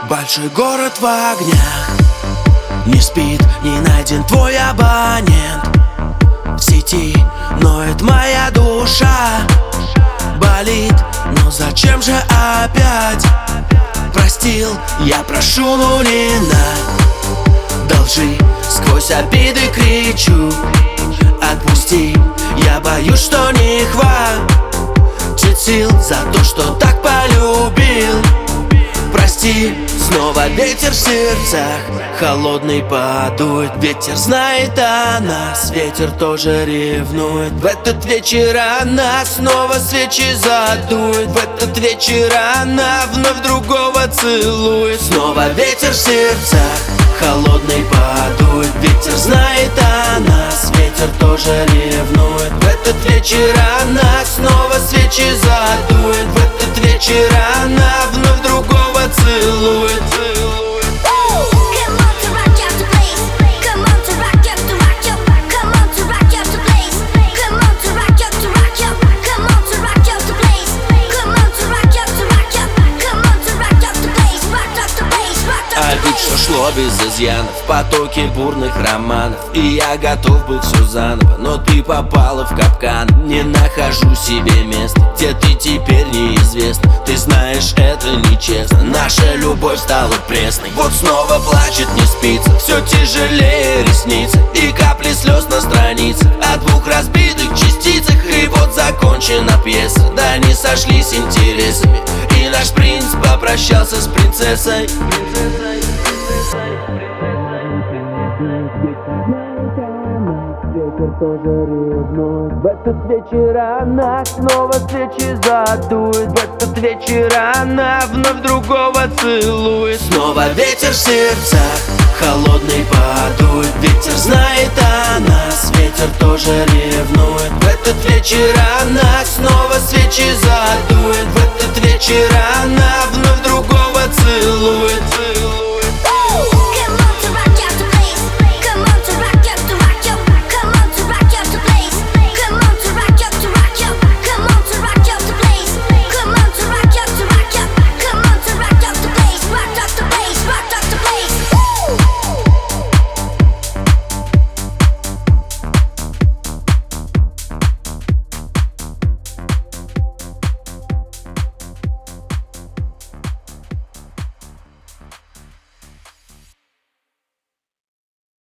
Большой город в огнях, не спит, не найден твой абонент. В сети ноет моя душа, болит, но зачем же опять? Простил, я прошу, но не должи. Сквозь обиды кричу: отпусти, я боюсь, что не хватит сил за то, что так полюбил. Прости, снова ветер в сердцах холодный подует. Ветер знает о нас, ветер тоже ревнует. В этот вечер она снова свечи задует. В этот вечер она вновь другого целует. Снова ветер в сердцах холодный подует. Ветер знает о нас, ветер тоже ревнует. В этот вечер она снова свечи задует. В этот вечер она вновь другого целует. Ведь все шло без изъянов, в потоке бурных романов. И я готов был все заново, но ты попала в капкан. Не нахожу себе места, где ты теперь неизвестна. Ты знаешь, это нечестно, наша любовь стала пресной. Вот снова плачет, не спится, все тяжелее ресницы. И капли слез на страницах о двух разбитых частицах. И вот закончена пьеса, да не сошлись интересами. И наш принц попрощался с принцессой. Ветер тоже ревнует. В этот вечер она снова свечи задует. В этот вечер она вновь другого целует. Снова ветер в сердцах холодный подует. Ветер знает о нас, ветер тоже ревнует. В этот вечер она снова свечи задует. В этот вечер она вновь другого целует.